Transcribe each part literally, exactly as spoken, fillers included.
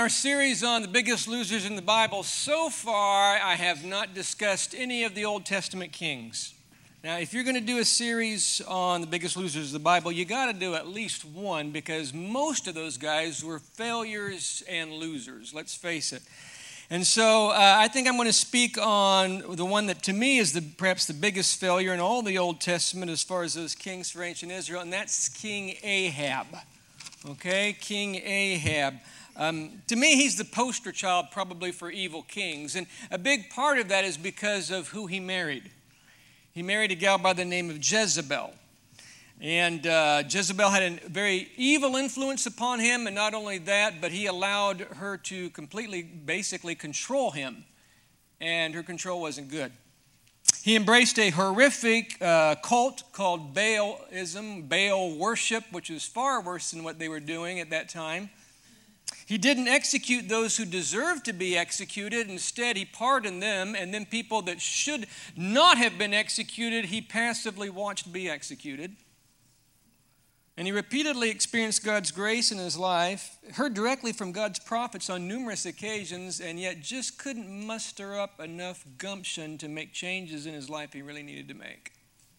our series on the biggest losers in the Bible, so far I have not discussed any of the Old Testament kings. Now, if you're going to do a series on the biggest losers of the Bible, you got to do at least one, because most of those guys were failures and losers, let's face it. And so uh, I think I'm going to speak on the one that to me is the, perhaps the biggest failure in all the Old Testament as far as those kings for ancient Israel, and that's King Ahab. Okay, King Ahab. Um, to me, he's the poster child probably for evil kings, and a big part of that is because of who he married. He married a gal by the name of Jezebel, and uh, Jezebel had a very evil influence upon him, and not only that, but he allowed her to completely, basically control him, and her control wasn't good. He embraced a horrific uh, cult called Baalism, Baal worship, which was far worse than what they were doing at that time. He didn't execute those who deserved to be executed. Instead, he pardoned them, and then people that should not have been executed, he passively watched be executed. And he repeatedly experienced God's grace in his life, heard directly from God's prophets on numerous occasions, and yet just couldn't muster up enough gumption to make changes in his life he really needed to make.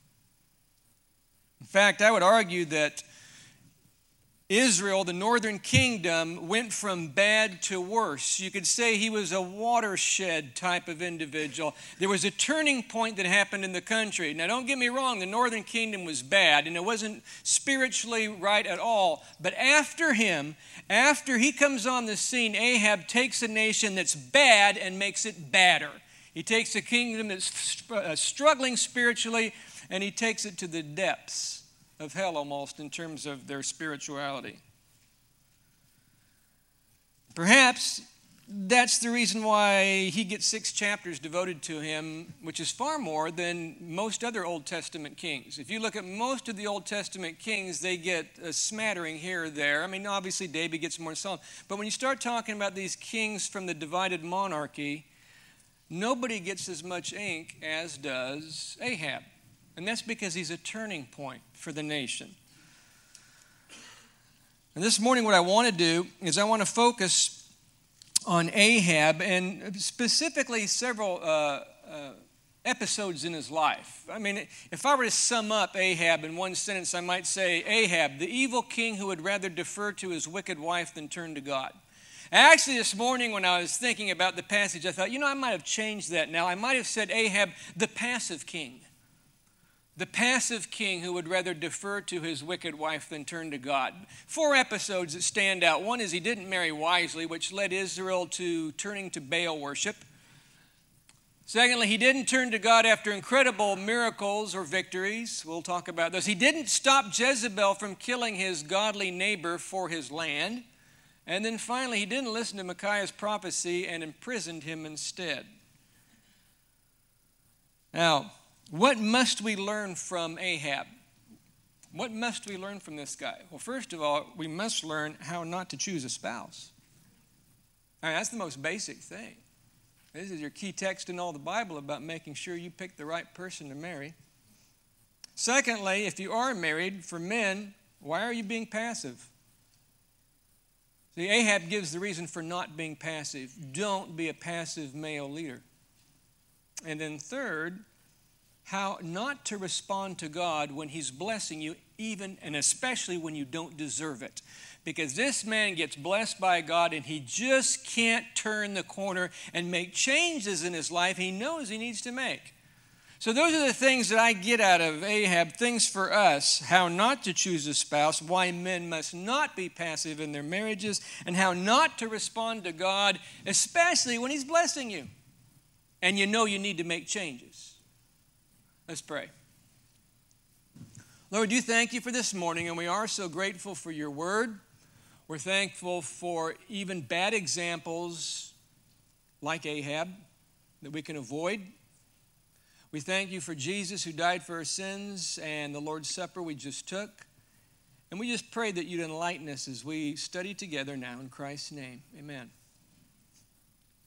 In fact, I would argue that Israel, the northern kingdom, went from bad to worse. You could say he was a watershed type of individual. There was a turning point that happened in the country. Now, don't get me wrong, the northern kingdom was bad, and it wasn't spiritually right at all. But after him, after he comes on the scene, Ahab takes a nation that's bad and makes it badder. He takes a kingdom that's struggling spiritually, and he takes it to the depths of hell almost in terms of their spirituality. Perhaps that's the reason why he gets six chapters devoted to him, which is far more than most other Old Testament kings. If you look at most of the Old Testament kings, they get a smattering here or there. I mean, obviously David gets more Solomon. But when you start talking about these kings from the divided monarchy, nobody gets as much ink as does Ahab. And that's because he's a turning point for the nation. And this morning what I want to do is I want to focus on Ahab and specifically several uh, uh, episodes in his life. I mean, if I were to sum up Ahab in one sentence, I might say, Ahab, the evil king who would rather defer to his wicked wife than turn to God. Actually, this morning when I was thinking about the passage, I thought, you know, I might have changed that now. I might have said Ahab, the passive king. The passive king who would rather defer to his wicked wife than turn to God. Four episodes that stand out. One is he didn't marry wisely, which led Israel to turning to Baal worship. Secondly, he didn't turn to God after incredible miracles or victories. We'll talk about those. He didn't stop Jezebel from killing his godly neighbor for his land. And then finally, he didn't listen to Micaiah's prophecy and imprisoned him instead. Now, what must we learn from Ahab? What must we learn from this guy? Well, first of all, we must learn how not to choose a spouse. I mean, that's the most basic thing. This is your key text in all the Bible about making sure you pick the right person to marry. Secondly, if you are married, for men, why are you being passive? See, Ahab gives the reason for not being passive. Don't be a passive male leader. And then third, how not to respond to God when he's blessing you, even and especially when you don't deserve it. Because this man gets blessed by God and he just can't turn the corner and make changes in his life he knows he needs to make. So those are the things that I get out of Ahab, things for us, how not to choose a spouse, why men must not be passive in their marriages, and how not to respond to God, especially when he's blessing you and you know you need to make changes. Let's pray. Lord, you thank you for this morning, and we are so grateful for your word. We're thankful for even bad examples like Ahab that we can avoid. We thank you for Jesus who died for our sins and the Lord's Supper we just took. And we just pray that you'd enlighten us as we study together now in Christ's name. Amen.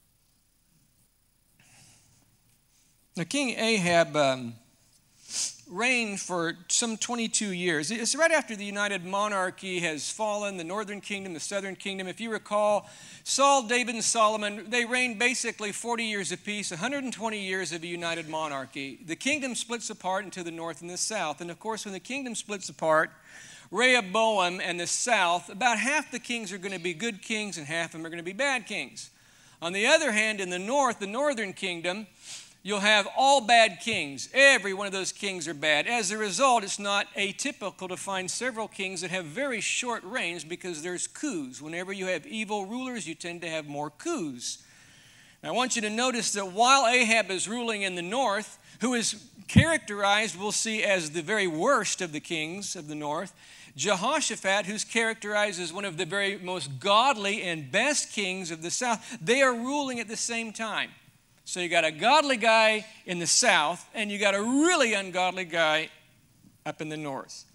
Now, King Ahab um, reigned for some twenty-two years. It's right after the United Monarchy has fallen, the northern kingdom, the southern kingdom. If you recall, Saul, David, and Solomon, they reigned basically forty years apiece, one hundred twenty years of a united monarchy. The kingdom splits apart into the north and the south. And of course, when the kingdom splits apart, Rehoboam and the south, about half the kings are going to be good kings and half of them are going to be bad kings. On the other hand, in the north, the northern kingdom, you'll have all bad kings. Every one of those kings are bad. As a result, it's not atypical to find several kings that have very short reigns because there's coups. Whenever you have evil rulers, you tend to have more coups. Now, I want you to notice that while Ahab is ruling in the north, who is characterized, we'll see, as the very worst of the kings of the north, Jehoshaphat, who's characterized as one of the very most godly and best kings of the south, they are ruling at the same time. So you got a godly guy in the south, and you got a really ungodly guy up in the north.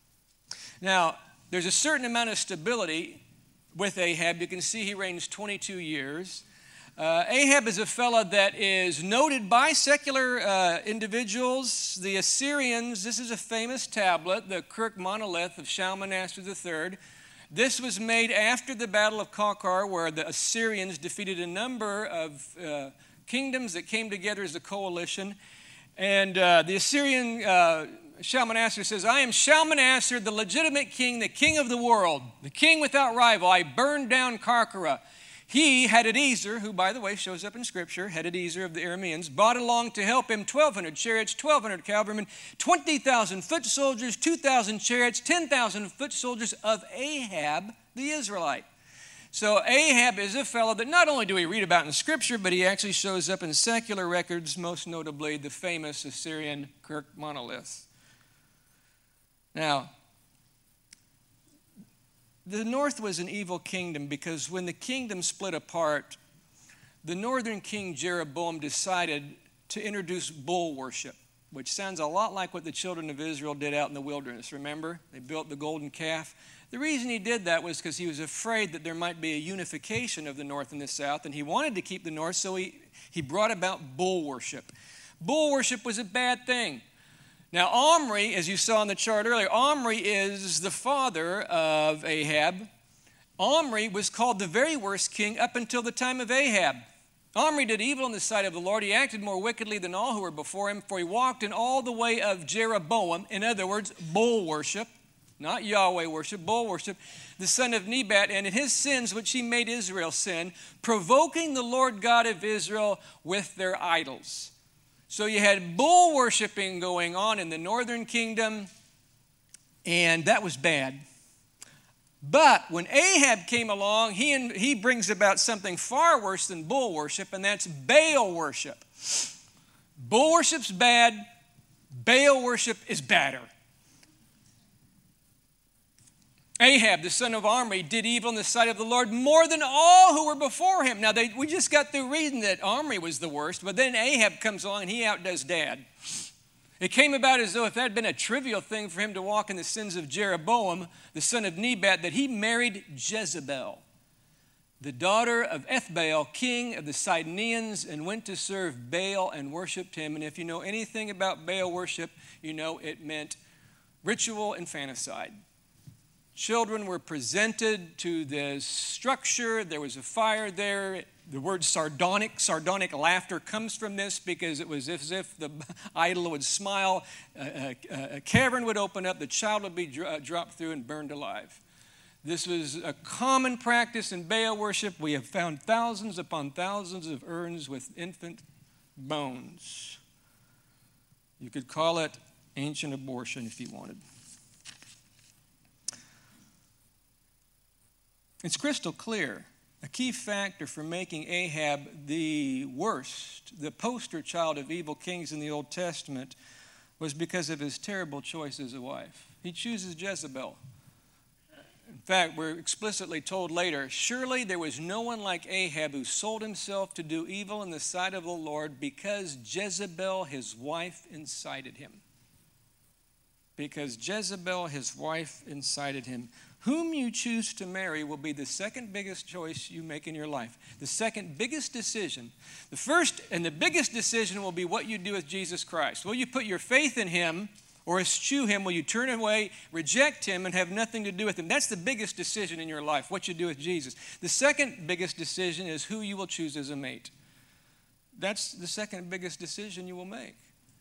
Now, there's a certain amount of stability with Ahab. You can see he reigns twenty-two years. Uh, Ahab is a fellow that is noted by secular uh, individuals. The Assyrians, this is a famous tablet, the Kirk monolith of Shalmaneser the third. This was made after the Battle of Karkar, where the Assyrians defeated a number of uh, kingdoms that came together as a coalition. And uh, the Assyrian uh, Shalmaneser says, I am Shalmaneser, the legitimate king, the king of the world, the king without rival. I burned down Karkara. He, Hadadezer, who, by the way, shows up in Scripture, Hadadezer of the Arameans, brought along to help him twelve hundred chariots, twelve hundred cavalrymen, twenty thousand foot soldiers, two thousand chariots, ten thousand foot soldiers of Ahab, the Israelite. So Ahab is a fellow that not only do we read about in Scripture, but he actually shows up in secular records, most notably the famous Assyrian Kirk monolith. Now, the north was an evil kingdom because when the kingdom split apart, the northern king Jeroboam decided to introduce bull worship, which sounds a lot like what the children of Israel did out in the wilderness. Remember? They built the golden calf. The reason he did that was because he was afraid that there might be a unification of the north and the south, and he wanted to keep the north, so he, he brought about bull worship. Bull worship was a bad thing. Now, Omri, as you saw in the chart earlier, Omri is the father of Ahab. Omri was called the very worst king up until the time of Ahab. Omri did evil in the sight of the Lord. He acted more wickedly than all who were before him, for he walked in all the way of Jeroboam, in other words, bull worship, not Yahweh worship, bull worship, the son of Nebat, and in his sins which he made Israel sin, provoking the Lord God of Israel with their idols. So you had bull worshiping going on in the northern kingdom, and that was bad. But when Ahab came along, he, he brings about something far worse than bull worship, and that's Baal worship. Bull worship's bad. Baal worship is badder. Ahab, the son of Omri, did evil in the sight of the Lord more than all who were before him. Now, they, we just got through reading that Omri was the worst, but then Ahab comes along and he outdoes Dad. It came about as though if that had been a trivial thing for him to walk in the sins of Jeroboam, the son of Nebat, that he married Jezebel, the daughter of Ethbaal, king of the Sidonians, and went to serve Baal and worshiped him. And if you know anything about Baal worship, you know it meant ritual infanticide. Children were presented to this structure. There was a fire there. The word sardonic, sardonic laughter comes from this because it was as if the idol would smile, a, a, a cavern would open up, the child would be dro- dropped through and burned alive. This was a common practice in Baal worship. We have found thousands upon thousands of urns with infant bones. You could call it ancient abortion if you wanted. It's crystal clear. A key factor for making Ahab the worst, the poster child of evil kings in the Old Testament, was because of his terrible choice as a wife. He chooses Jezebel. In fact, we're explicitly told later, surely there was no one like Ahab who sold himself to do evil in the sight of the Lord because Jezebel, his wife, incited him. Because Jezebel, his wife, incited him. Whom you choose to marry will be the second biggest choice you make in your life. The second biggest decision. The first and the biggest decision will be what you do with Jesus Christ. Will you put your faith in him Or eschew him, will you turn away, reject him, and have nothing to do with him? That's the biggest decision in your life, what you do with Jesus. The second biggest decision is who you will choose as a mate. That's the second biggest decision you will make.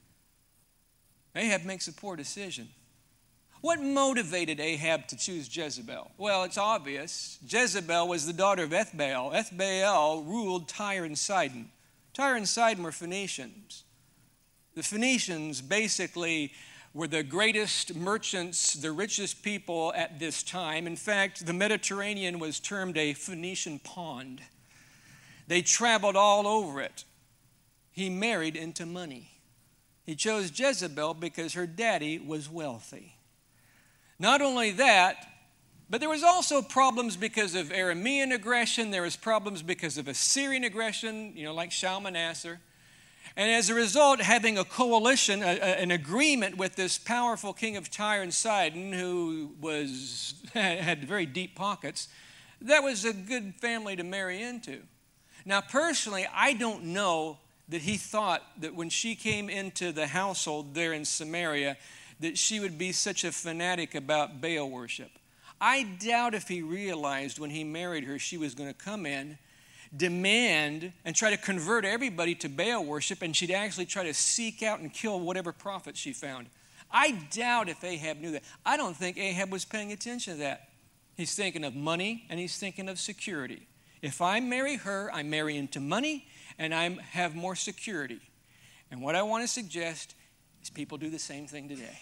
Ahab makes a poor decision. What motivated Ahab to choose Jezebel? Well, it's obvious. Jezebel was the daughter of Ethbaal. Ethbaal ruled Tyre and Sidon. Tyre and Sidon were Phoenicians. The Phoenicians basically were the greatest merchants, the richest people at this time. In fact, the Mediterranean was termed a Phoenician pond. They traveled all over it. He married into money. He chose Jezebel because her daddy was wealthy. Not only that, but there was also problems because of Aramean aggression. There was problems because of Assyrian aggression, you know, like Shalmaneser. And as a result, having a coalition, a, a, an agreement with this powerful king of Tyre and Sidon, who was had very deep pockets, that was a good family to marry into. Now, personally, I don't know that he thought that when she came into the household there in Samaria, that she would be such a fanatic about Baal worship. I doubt if he realized when he married her she was going to come in, demand, and try to convert everybody to Baal worship, and she'd actually try to seek out and kill whatever prophet she found. I doubt if Ahab knew that. I don't think Ahab was paying attention to that. He's thinking of money, and he's thinking of security. If I marry her, I marry into money, and I have more security. And what I want to suggest is people do the same thing today.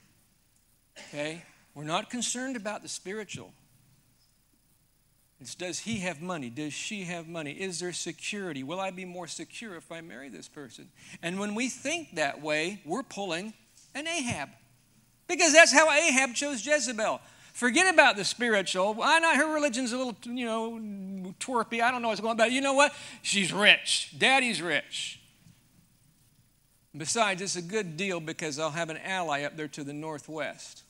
Okay? We're not concerned about the spiritual. It's, does he have money? Does she have money? Is there security? Will I be more secure if I marry this person? And when we think that way, we're pulling an Ahab. Because that's how Ahab chose Jezebel. Forget about the spiritual. I know her religion's a little, you know, twerpy. I don't know what's going on. But you know what? She's rich. Daddy's rich. Besides, it's a good deal because I'll have an ally up there to the northwest.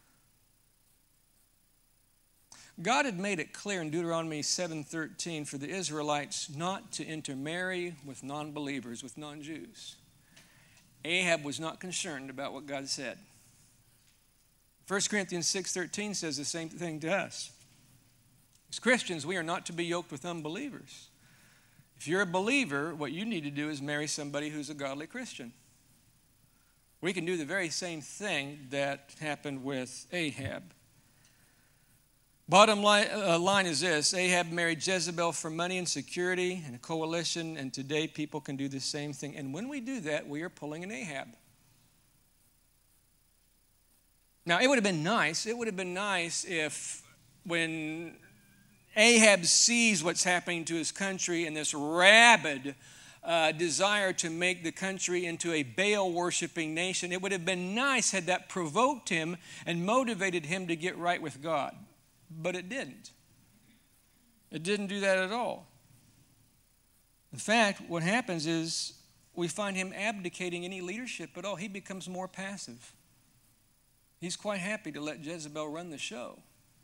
God had made it clear in Deuteronomy seven thirteen for the Israelites not to intermarry with non-believers, with non-Jews. Ahab was not concerned about what God said. First Corinthians six thirteen says the same thing to us. As Christians, we are not to be yoked with unbelievers. If you're a believer, what you need to do is marry somebody who's a godly Christian. We can do the very same thing that happened with Ahab. Bottom line, uh, line is this. Ahab married Jezebel for money and security and a coalition, and today people can do the same thing. And when we do that, we are pulling an Ahab. Now, it would have been nice. It would have been nice if when Ahab sees what's happening to his country and this rabid uh, desire to make the country into a Baal-worshiping nation, it would have been nice had that provoked him and motivated him to get right with God. But it didn't. It didn't do that at all. In fact, what happens is we find him abdicating any leadership at all. He becomes more passive. He's quite happy to let Jezebel run the show.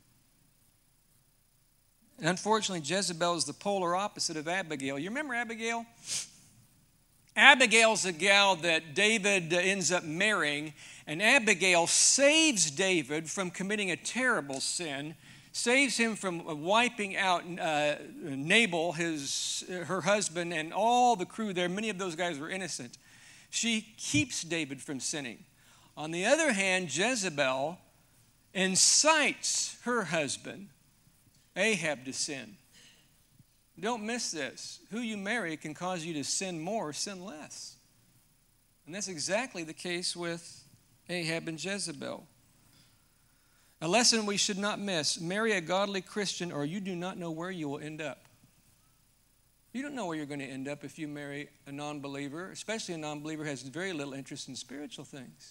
And unfortunately, Jezebel is the polar opposite of Abigail. You remember Abigail? Abigail's the gal that David ends up marrying, and Abigail saves David from committing a terrible sin, saves him from wiping out uh, Nabal, his, her husband, and all the crew there. Many of those guys were innocent. She keeps David from sinning. On the other hand, Jezebel incites her husband, Ahab, to sin. Don't miss this. Who you marry can cause you to sin more or sin less. And that's exactly the case with Ahab and Jezebel. A lesson we should not miss. Marry a godly Christian or you do not know where you will end up. You don't know where you're going to end up if you marry a non-believer, especially a non-believer who has very little interest in spiritual things.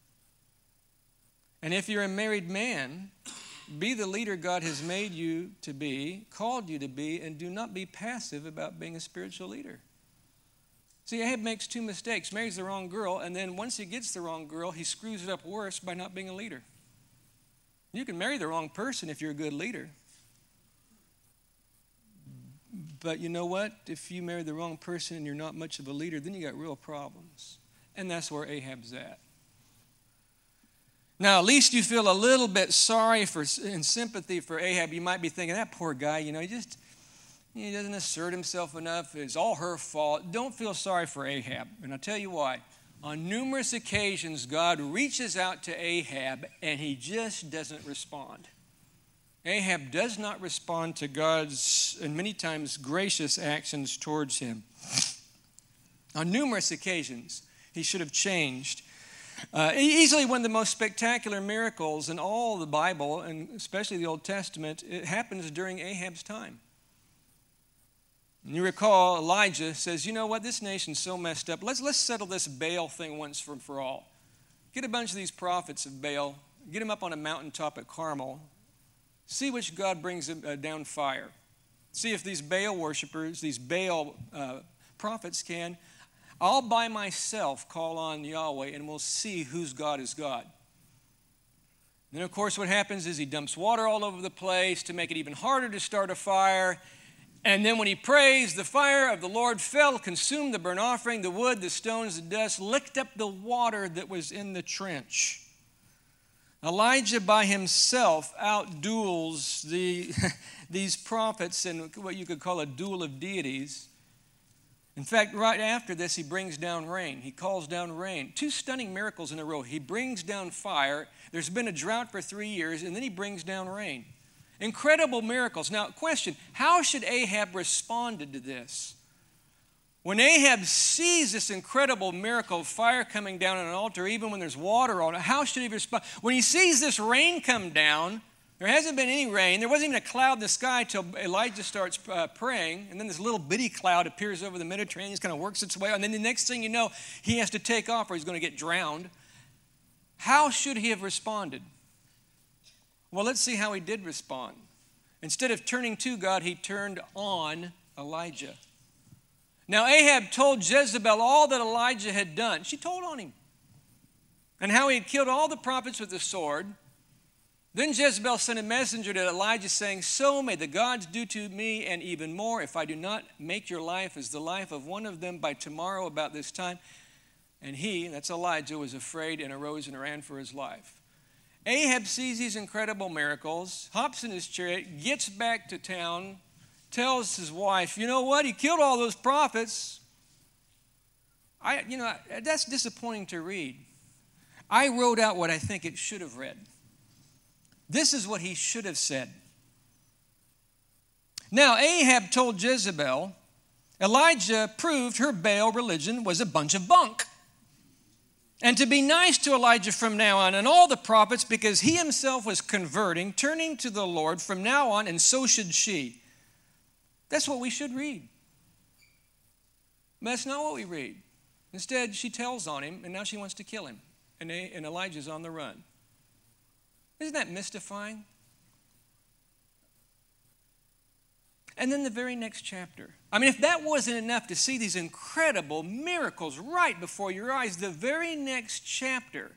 And if you're a married man, be the leader God has made you to be, called you to be, and do not be passive about being a spiritual leader. See, Ahab makes two mistakes. Marries the wrong girl, and then once he gets the wrong girl, he screws it up worse by not being a leader. You can marry the wrong person if you're a good leader. But you know what? If you marry the wrong person and you're not much of a leader, then you got real problems. And that's where Ahab's at. Now, at least you feel a little bit sorry for and sympathy for Ahab. You might be thinking, that poor guy, you know, he just he doesn't assert himself enough. It's all her fault. Don't feel sorry for Ahab. And I'll tell you why. On numerous occasions, God reaches out to Ahab, and he just doesn't respond. Ahab does not respond to God's, and many times, gracious actions towards him. On numerous occasions, he should have changed. Uh, easily one of the most spectacular miracles in all the Bible, and especially the Old Testament, it happens during Ahab's time. And you recall Elijah says, you know what, this nation's so messed up. Let's, let's settle this Baal thing once and for all. Get a bunch of these prophets of Baal, get them up on a mountaintop at Carmel, see which God brings uh, down fire. See if these Baal worshipers, these Baal uh, prophets can, I'll by myself call on Yahweh and we'll see whose God is God. Then, of course, what happens is he dumps water all over the place to make it even harder to start a fire. And then when he prays, the fire of the Lord fell, consumed the burnt offering, the wood, the stones, the dust, licked up the water that was in the trench. Elijah by himself outduels the, these prophets in what you could call a duel of deities. In fact, right after this, he brings down rain. He calls down rain. Two stunning miracles in a row. He brings down fire. There's been a drought for three years, and then he brings down rain. Incredible miracles. Now, question, how should Ahab responded to this? When Ahab sees this incredible miracle of fire coming down on an altar, even when there's water on it, how should he respond? When he sees this rain come down, there hasn't been any rain. There wasn't even a cloud in the sky until Elijah starts uh, praying. And then this little bitty cloud appears over the Mediterranean. It kind of works its way. And then the next thing you know, he has to take off or he's going to get drowned. How should he have responded? Well, let's see how he did respond. Instead of turning to God, he turned on Elijah. Now, Ahab told Jezebel all that Elijah had done. She told on him. And how he had killed all the prophets with the sword. Then Jezebel sent a messenger to Elijah saying, so may the gods do to me and even more if I do not make your life as the life of one of them by tomorrow about this time. And he, that's Elijah, was afraid and arose and ran for his life. Ahab sees these incredible miracles, hops in his chariot, gets back to town, tells his wife, you know what, he killed all those prophets. I, you know, that's disappointing to read. I wrote out what I think it should have read. This is what he should have said. Now, Ahab told Jezebel, Elijah proved her Baal religion was a bunch of bunk. And to be nice to Elijah from now on and all the prophets because he himself was converting, turning to the Lord from now on, and so should she. That's what we should read. But that's not what we read. Instead, she tells on him, and now she wants to kill him. And, and Elijah's on the run. Isn't that mystifying? And then the very next chapter. I mean, if that wasn't enough to see these incredible miracles right before your eyes, the very next chapter,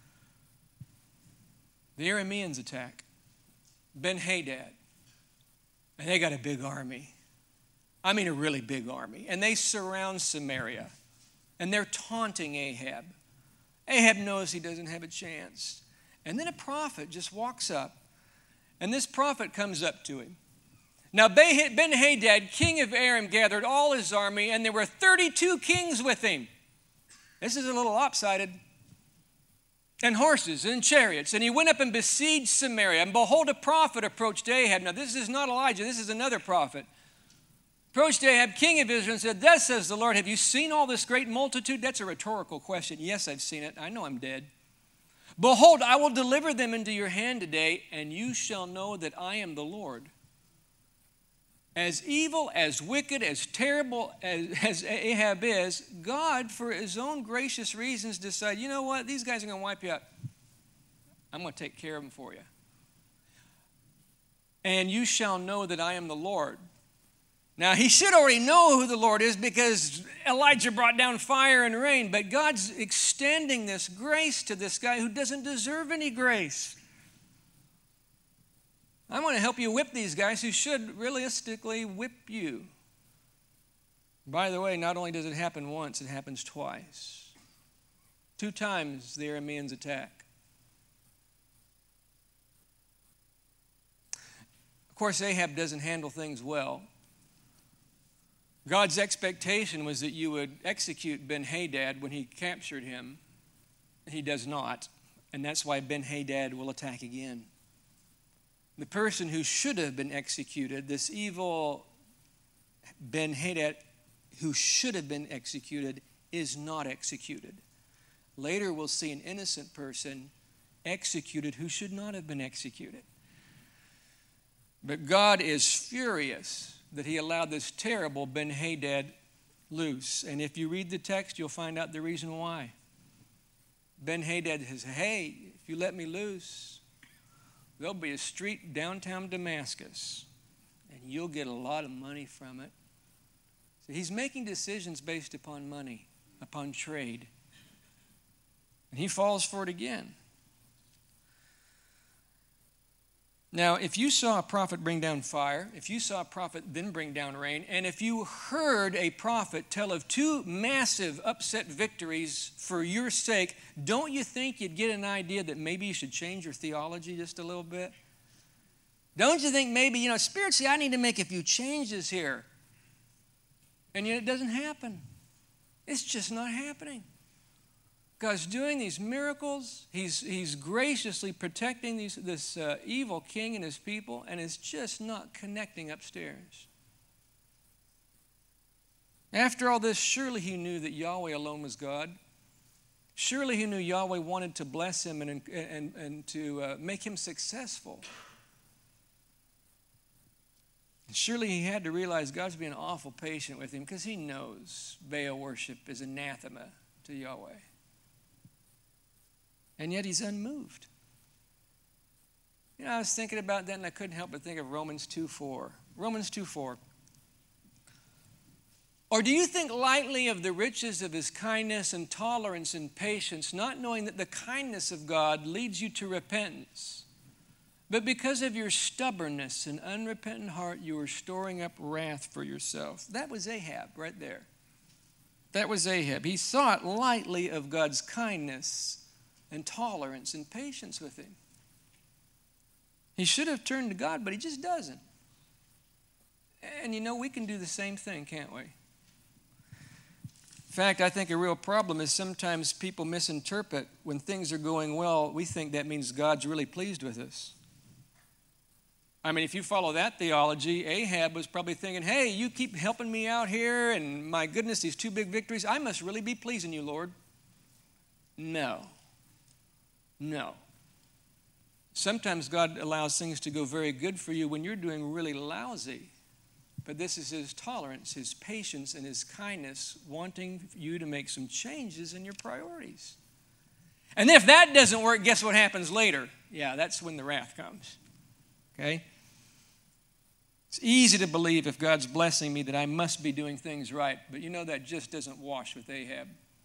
the Arameans attack Ben-Hadad. And they got a big army. I mean, a really big army. And they surround Samaria. And they're taunting Ahab. Ahab knows he doesn't have a chance. And then a prophet just walks up, and this prophet comes up to him. Now, Ben-Hadad, king of Aram, gathered all his army, and there were thirty-two kings with him. This is a little lopsided. And horses and chariots. And he went up and besieged Samaria. And behold, a prophet approached Ahab. Now, this is not Elijah. This is another prophet. Approached Ahab, king of Israel, and said, thus says the Lord, have you seen all this great multitude? That's a rhetorical question. Yes, I've seen it. I know I'm dead. Behold, I will deliver them into your hand today, and you shall know that I am the Lord. As evil, as wicked, as terrible as, as Ahab is, God, for his own gracious reasons, decided, you know what, these guys are going to wipe you out. I'm going to take care of them for you. And you shall know that I am the Lord. Now, he should already know who the Lord is because Elijah brought down fire and rain, but God's extending this grace to this guy who doesn't deserve any grace. I want to help you whip these guys who should realistically whip you. By the way, not only does it happen once, it happens twice. Two times the Arameans attack. course, Ahab doesn't handle things well. God's expectation was that you would execute Ben-Hadad when he captured him. He does not, and that's why Ben-Hadad will attack again. The person who should have been executed, this evil Ben-Hadad who should have been executed, is not executed. Later we'll see an innocent person executed who should not have been executed. But God is furious that he allowed this terrible Ben-Hadad loose. And if you read the text, you'll find out the reason why. Ben-Hadad says, hey, if you let me loose, there'll be a street downtown Damascus, and you'll get a lot of money from it. So he's making decisions based upon money, upon trade. And he falls for it again. Now, if you saw a prophet bring down fire, if you saw a prophet then bring down rain, and if you heard a prophet tell of two massive upset victories for your sake, don't you think you'd get an idea that maybe you should change your theology just a little bit? Don't you think maybe, you know, spiritually I need to make a few changes here? And yet it doesn't happen. It's just not happening. God's doing these miracles. He's, he's graciously protecting these, this uh, evil king and his people, and it's just not connecting upstairs. After all this, surely he knew that Yahweh alone was God. Surely he knew Yahweh wanted to bless him and, and, and to uh, make him successful. And surely he had to realize God's being awful patient with him because he knows Baal worship is anathema to Yahweh. And yet he's unmoved. You know, I was thinking about that and I couldn't help but think of Romans two four. Romans two four. Or do you think lightly of the riches of his kindness and tolerance and patience, not knowing that the kindness of God leads you to repentance? But because of your stubbornness and unrepentant heart, you are storing up wrath for yourself. That was Ahab right there. That was Ahab. He thought lightly of God's kindness and tolerance and patience with him. He should have turned to God, but he just doesn't. And you know, we can do the same thing, can't we? In fact, I think a real problem is sometimes people misinterpret when things are going well, we think that means God's really pleased with us. I mean, if you follow that theology, Ahab was probably thinking, hey, you keep helping me out here, and my goodness, these two big victories, I must really be pleasing you, Lord. No. No. Sometimes God allows things to go very good for you when you're doing really lousy. But this is his tolerance, his patience, and his kindness, wanting you to make some changes in your priorities. And if that doesn't work, guess what happens later? Yeah, that's when the wrath comes. Okay? It's easy to believe if God's blessing me that I must be doing things right. But you know that just doesn't wash with Ahab.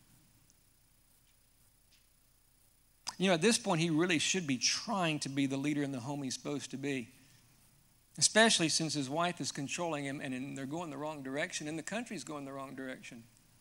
You know, at this point, he really should be trying to be the leader in the home he's supposed to be. Especially since his wife is controlling him and they're going the wrong direction and the country's going the wrong direction.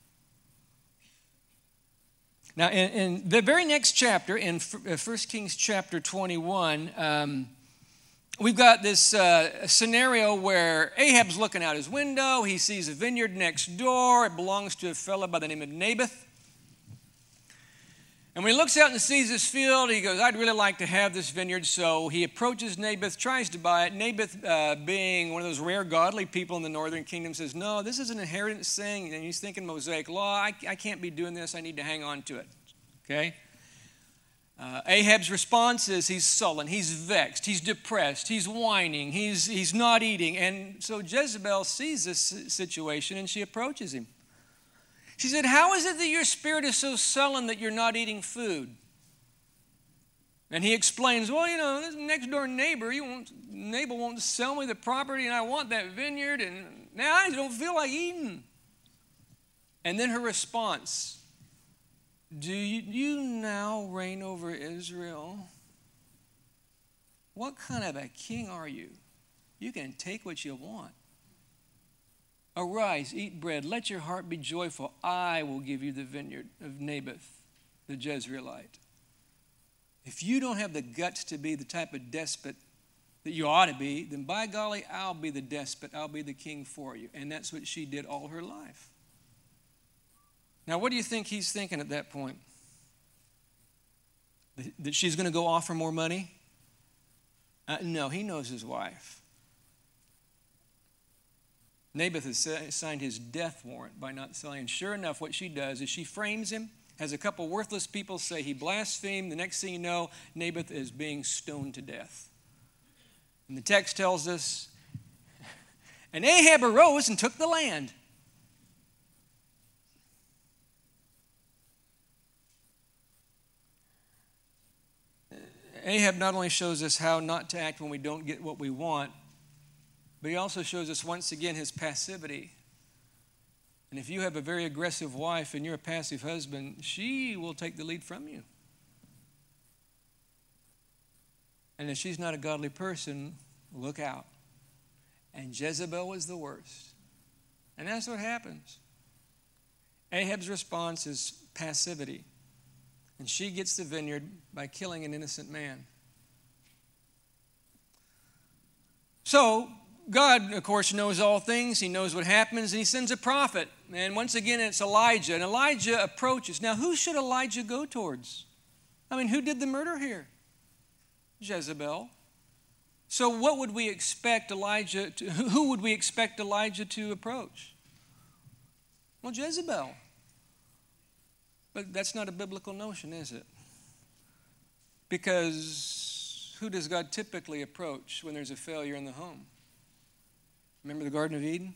Now, in, in the very next chapter, in First Kings chapter twenty-one, um, we've got this uh, scenario where Ahab's looking out his window. He sees a vineyard next door. It belongs to a fellow by the name of Naboth. And when he looks out and sees this field, he goes, I'd really like to have this vineyard. So he approaches Naboth, tries to buy it. Naboth, uh, being one of those rare godly people in the northern kingdom, says, no, this is an inheritance thing. And he's thinking Mosaic law. I, I can't be doing this. I need to hang on to it. Okay? Uh, Ahab's response is he's sullen, he's vexed, he's depressed, he's whining, he's, he's not eating. And so Jezebel sees this situation and she approaches him. She said, how is it that your spirit is so sullen that you're not eating food? And he explains, well, you know, this next door neighbor, he won't, neighbor won't sell me the property and I want that vineyard and now I don't feel like eating. And then her response, do you, you now reign over Israel? What kind of a king are you? You can take what you want. Arise, eat bread, let your heart be joyful. I will give you the vineyard of Naboth, the Jezreelite. If you don't have the guts to be the type of despot that you ought to be, then by golly, I'll be the despot. I'll be the king for you. And that's what she did all her life. Now, what do you think he's thinking at that point? That she's going to go offer more money? Uh, no, he knows his wife. Naboth has signed his death warrant by not selling. And sure enough, what she does is she frames him, has a couple worthless people say he blasphemed. The next thing you know, Naboth is being stoned to death. And the text tells us, and Ahab arose and took the land. Ahab not only shows us how not to act when we don't get what we want, but he also shows us once again his passivity. And if you have a very aggressive wife and you're a passive husband, she will take the lead from you. And if she's not a godly person, look out. And Jezebel was the worst. And that's what happens. Ahab's response is passivity. And she gets the vineyard by killing an innocent man. So, God, of course, knows all things. He knows what happens, and he sends a prophet. And once again, it's Elijah. And Elijah approaches. Now, who should Elijah go towards? I mean, who did the murder here? Jezebel. So what would we expect Elijah to, who would we expect Elijah to approach? Well, Jezebel. But that's not a biblical notion, is it? Because who does God typically approach when there's a failure in the home? Remember the Garden of Eden?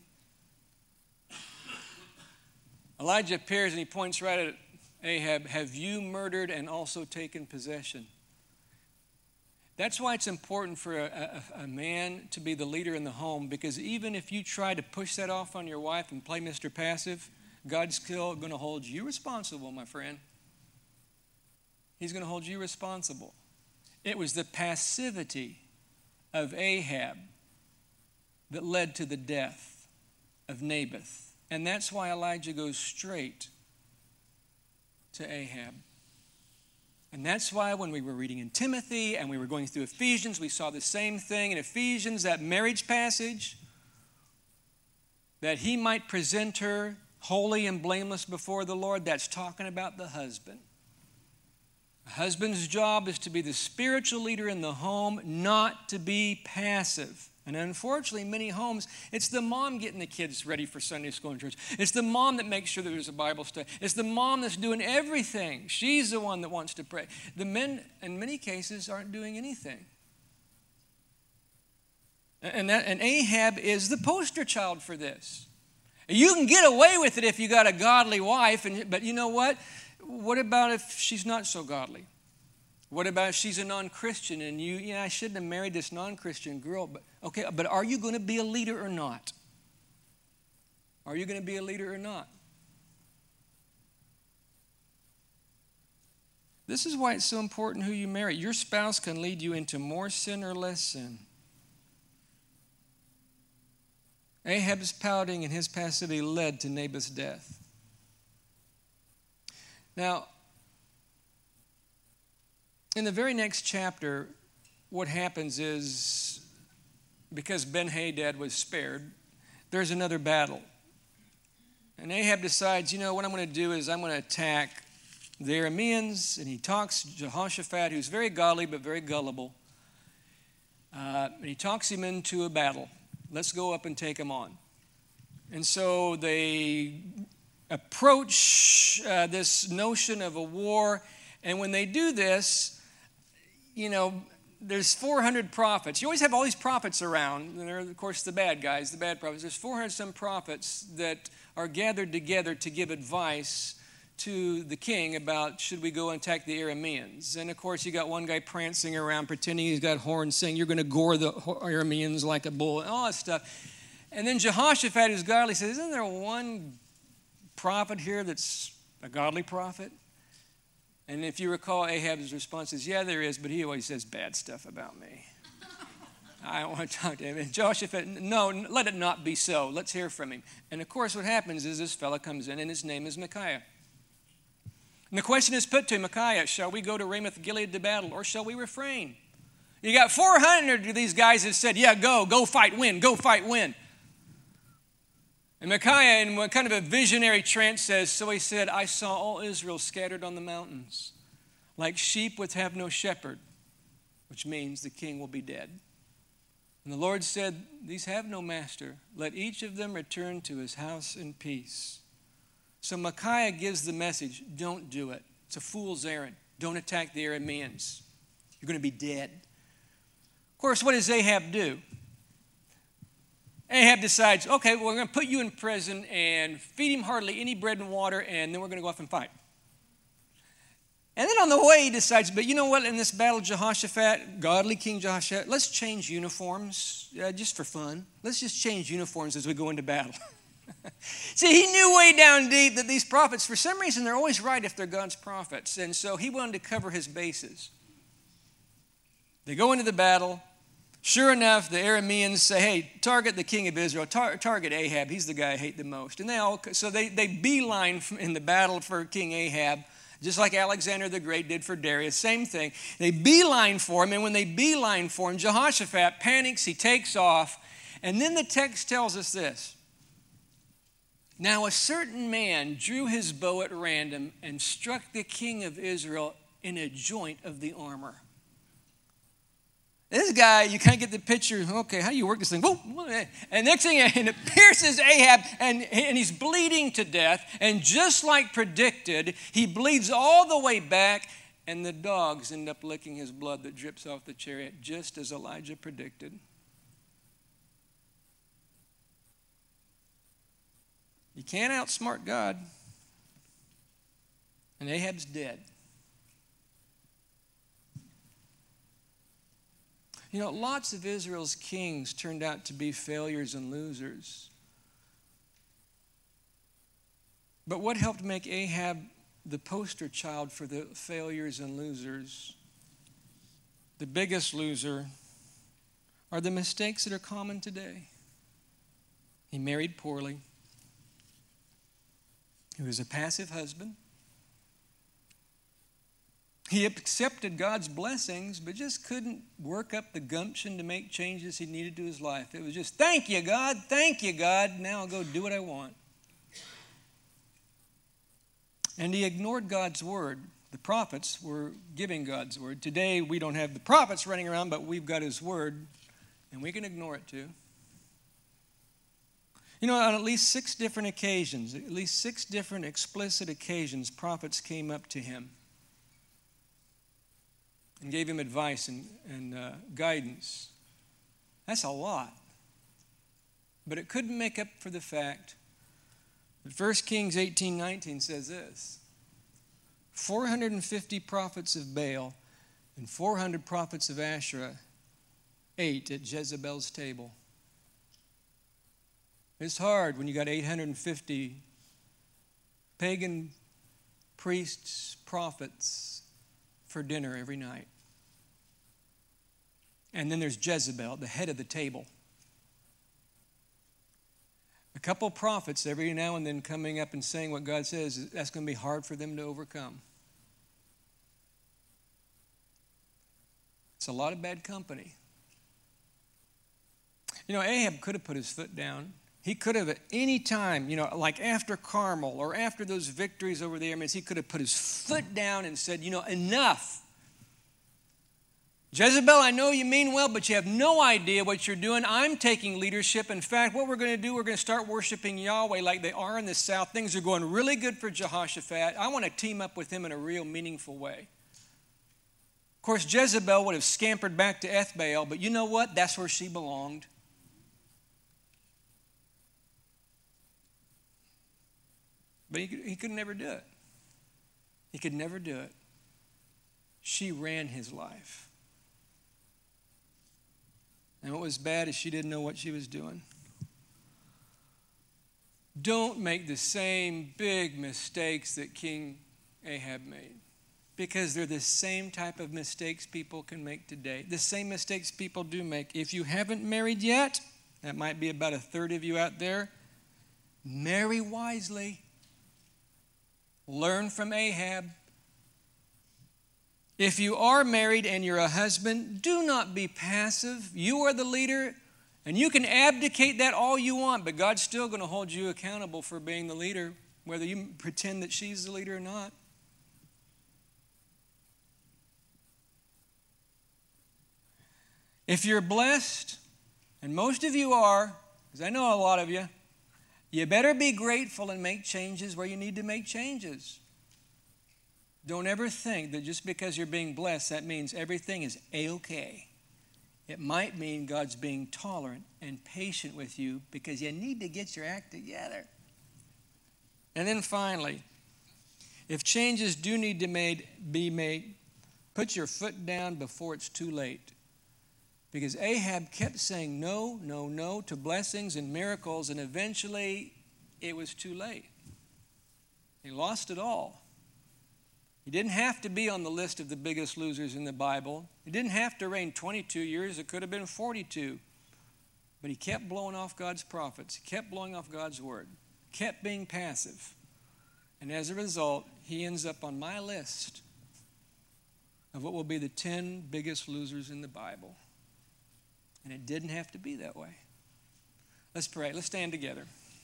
Elijah appears and he points right at Ahab, have you murdered and also taken possession? That's why it's important for a, a, a man to be the leader in the home, because even if you try to push that off on your wife and play Mister Passive, God's still going to hold you responsible, my friend. He's going to hold you responsible. It was the passivity of Ahab that led to the death of Naboth. And that's why Elijah goes straight to Ahab. And that's why when we were reading in Timothy and we were going through Ephesians, we saw the same thing in Ephesians, that marriage passage, that he might present her holy and blameless before the Lord. That's talking about the husband. A husband's job is to be the spiritual leader in the home, not to be passive. And unfortunately, in many homes, it's the mom getting the kids ready for Sunday school and church. It's the mom that makes sure that there's a Bible study. It's the mom that's doing everything. She's the one that wants to pray. The men, in many cases, aren't doing anything. And, that, and Ahab is the poster child for this. You can get away with it if you got a godly wife, and, but you know what? What about if she's not so godly? What about if she's a non-Christian and you, yeah, I shouldn't have married this non-Christian girl, but okay, but are you going to be a leader or not? Are you going to be a leader or not? This is why it's so important who you marry. Your spouse can lead you into more sin or less sin. Ahab's pouting and his passivity led to Naboth's death. Now, in the very next chapter, what happens is, because Ben-Hadad was spared, there's another battle. And Ahab decides, you know, what I'm going to do is I'm going to attack the Arameans, and he talks Jehoshaphat, who's very godly but very gullible, uh, and he talks him into a battle. Let's go up and take him on. And so they approach uh, this notion of a war, and when they do this, you know, there's four hundred prophets. You always have all these prophets around, and they're, of course, the bad guys, the bad prophets. There's four hundred some prophets that are gathered together to give advice to the king about should we go and attack the Arameans. And, of course, you got one guy prancing around, pretending he's got horns, saying you're going to gore the Arameans like a bull, and all that stuff. And then Jehoshaphat, who's godly, says, isn't there one prophet here that's a godly prophet? And if you recall, Ahab's response is, yeah, there is, but he always says bad stuff about me. I don't want to talk to him. And Jehoshaphat, no, let it not be so. Let's hear from him. And, of course, what happens is this fellow comes in, and his name is Micaiah. And the question is put to him, Micaiah, shall we go to Ramoth Gilead to battle, or shall we refrain? You got four hundred of these guys that said, yeah, go, go fight, win, go fight, win. And Micaiah, in what kind of a visionary trance, says, so he said, I saw all Israel scattered on the mountains, like sheep which have no shepherd, which means the king will be dead. And the Lord said, these have no master. Let each of them return to his house in peace. So Micaiah gives the message, don't do it. It's a fool's errand. Don't attack the Arameans. You're going to be dead. Of course, what does Ahab do? Ahab decides, okay, well, we're going to put you in prison and feed him hardly any bread and water, and then we're going to go off and fight. And then on the way, he decides, but you know what, in this battle, Jehoshaphat, godly King Jehoshaphat, let's change uniforms uh, just for fun. Let's just change uniforms as we go into battle. See, he knew way down deep that these prophets, for some reason, they're always right if they're God's prophets. And so he wanted to cover his bases. They go into the battle. Sure enough, the Arameans say, hey, target the king of Israel. Tar- target Ahab. He's the guy I hate the most. And they all, so they, they beeline in the battle for King Ahab, just like Alexander the Great did for Darius. Same thing. They beeline for him, and when they beeline for him, Jehoshaphat panics. He takes off. And then the text tells us this. Now a certain man drew his bow at random and struck the king of Israel in a joint of the armor. This guy, you kind of get the picture, okay, how do you work this thing? Whoa, and next thing, and it pierces Ahab, and, and he's bleeding to death. And just like predicted, he bleeds all the way back, and the dogs end up licking his blood that drips off the chariot, just as Elijah predicted. You can't outsmart God. And Ahab's dead. You know, lots of Israel's kings turned out to be failures and losers. But what helped make Ahab the poster child for the failures and losers? The biggest loser are the mistakes that are common today. He married poorly. He was a passive husband. He accepted God's blessings, but just couldn't work up the gumption to make changes he needed to his life. It was just, thank you, God, thank you, God. Now I'll go do what I want. And he ignored God's word. The prophets were giving God's word. Today, we don't have the prophets running around, but we've got his word, and we can ignore it too. You know, on at least six different occasions, at least six different explicit occasions, prophets came up to him and gave him advice and, and uh, guidance. That's a lot. But it couldn't make up for the fact that First Kings eighteen nineteen says this. four hundred fifty prophets of Baal and four hundred prophets of Asherah ate at Jezebel's table. It's hard when you got eight hundred fifty pagan priests, prophets, for dinner every night. And then there's Jezebel, the head of the table. A couple prophets every now and then coming up and saying what God says, that's going to be hard for them to overcome. It's a lot of bad company. You know, Ahab could have put his foot down. He could have at any time, you know, like after Carmel or after those victories over the Arameans, he could have put his foot down and said, you know, enough. Jezebel, I know you mean well, but you have no idea what you're doing. I'm taking leadership. In fact, what we're going to do, we're going to start worshiping Yahweh like they are in the south. Things are going really good for Jehoshaphat. I want to team up with him in a real meaningful way. Of course, Jezebel would have scampered back to Ethbaal, but you know what? That's where she belonged. But he could, he could never do it. He could never do it. She ran his life. And what was bad is she didn't know what she was doing. Don't make the same big mistakes that King Ahab made, because they're the same type of mistakes people can make today. The same mistakes people do make. If you haven't married yet, that might be about a third of you out there, marry wisely. Learn from Ahab. If you are married and you're a husband, do not be passive. You are the leader, and you can abdicate that all you want, but God's still going to hold you accountable for being the leader, whether you pretend that she's the leader or not. If you're blessed, and most of you are, because I know a lot of you, you better be grateful and make changes where you need to make changes. Don't ever think that just because you're being blessed, that means everything is A-okay. It might mean God's being tolerant and patient with you because you need to get your act together. And then finally, if changes do need to made, be made, put your foot down before it's too late. Because Ahab kept saying no, no, no to blessings and miracles, and eventually it was too late. He lost it all. He didn't have to be on the list of the biggest losers in the Bible. He didn't have to reign twenty-two years. It could have been forty-two. But he kept blowing off God's prophets. He kept blowing off God's word. Kept being passive. And as a result, he ends up on my list of what will be the ten biggest losers in the Bible. And it didn't have to be that way. Let's pray. Let's stand together.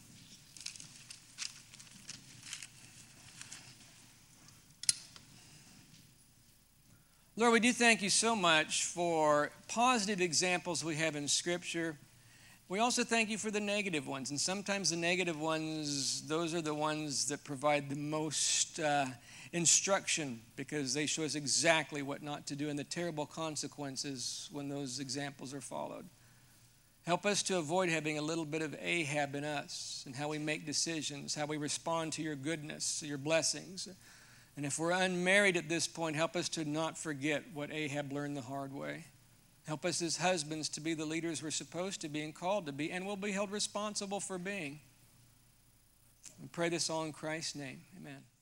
Lord, we do thank you so much for positive examples we have in Scripture. We also thank you for the negative ones. And sometimes the negative ones, those are the ones that provide the most uh, instruction because they show us exactly what not to do and the terrible consequences when those examples are followed. Help us to avoid having a little bit of Ahab in us and how we make decisions, how we respond to your goodness, to your blessings. And if we're unmarried at this point, help us to not forget what Ahab learned the hard way. Help us as husbands to be the leaders we're supposed to be and called to be, and we'll be held responsible for being. We pray this all in Christ's name. Amen.